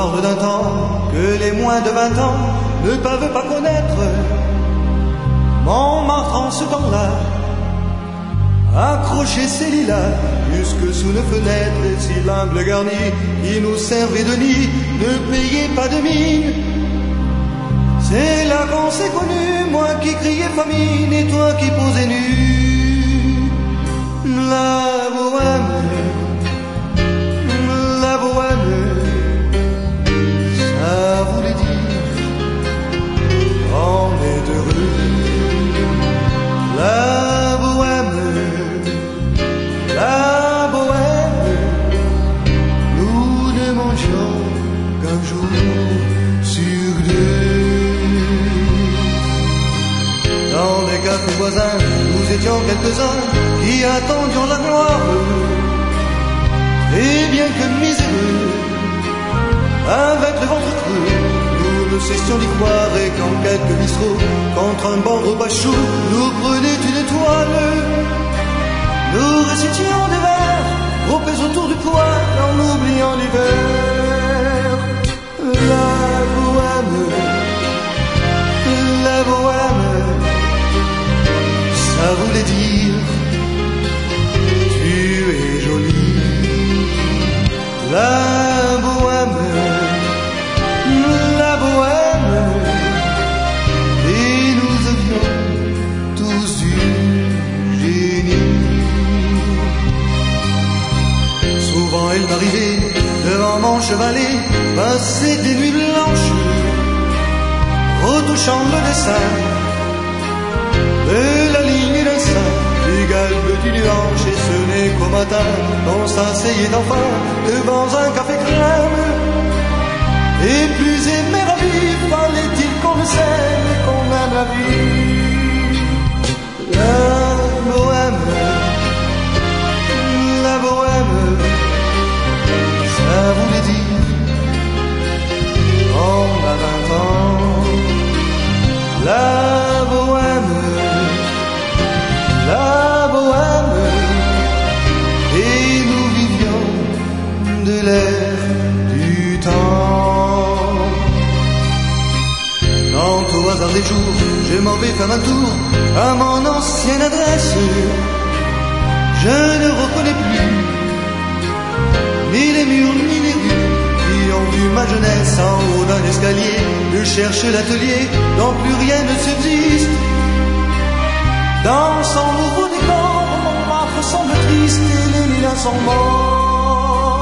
hors d'un temps que les moins de 20 ans ne peuvent pas connaître. Montmartre en ce temps-là accrochait ses lilas jusque sous nos fenêtres, et si l'humble garni qui nous servait de nid ne payait pas de mine. C'est là qu'on s'est connus, moi qui criais famine et toi qui posais nu. La bohème, ça voulait dire on est heureux. La bohème, nous ne mangeons qu'un jour sur deux. Dans les cafés voisins, nous étions quelques-uns qui attendions la gloire. Et bien que miséreux, avec le ventre creux, nous ne cessions d'y croire. Et quand quelques bistrots, contre un bon repas chaud, nous prenaient une toile, nous récitions des vers, groupés autour du poêle, en oubliant l'hiver. La bohème, ça voulait dire tu es jolie. La bohème, et nous avions tous du génie. Souvent il m'arrivait devant mon chevalet passer des nuits blanches, retouchant le dessin de la ligne d'un sein, du galbe du nuage, et ce n'est qu'au matin qu'on s'asseyait enfin devant un café crème. Et plus aimer à vivre, fallait-il qu'on le s'aime et qu'on aime la vie. La bohème, ça voulait dire on a 20 ans. La bohème, et nous vivions de l'air du temps. Quand au hasard des jours je m'en vais faire un tour à mon ancienne adresse, je ne reconnais plus ni les murs ni les rues qui ont vu ma jeunesse en haut d'un escalier. Je cherche l'atelier dont plus rien ne subsiste. Dans son nouveau décor, Montmartre semble triste et les lilas sont morts.